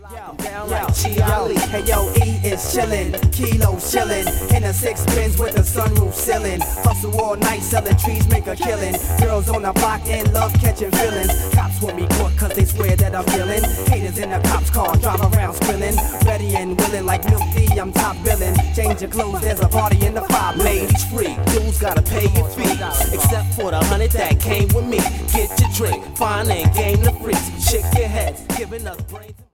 Hey yo, E is chillin', Kilo chillin', in a 6 bins with a sunroof ceiling. Hustle all night, sellin' trees, make a killin'. Girls on the block in love, catchin' feelings. Cops want me caught cause they swear that I'm villain. Haters in a cop's car, drive around spillin'. Ready and willin' like Milk D, I'm top billin'. Change your clothes, there's a party in the 5. Ladies free, dudes gotta pay your fee. Except for the 100 that came with me. Get your drink, fine and game the freaks. Shake your heads, giving us brains.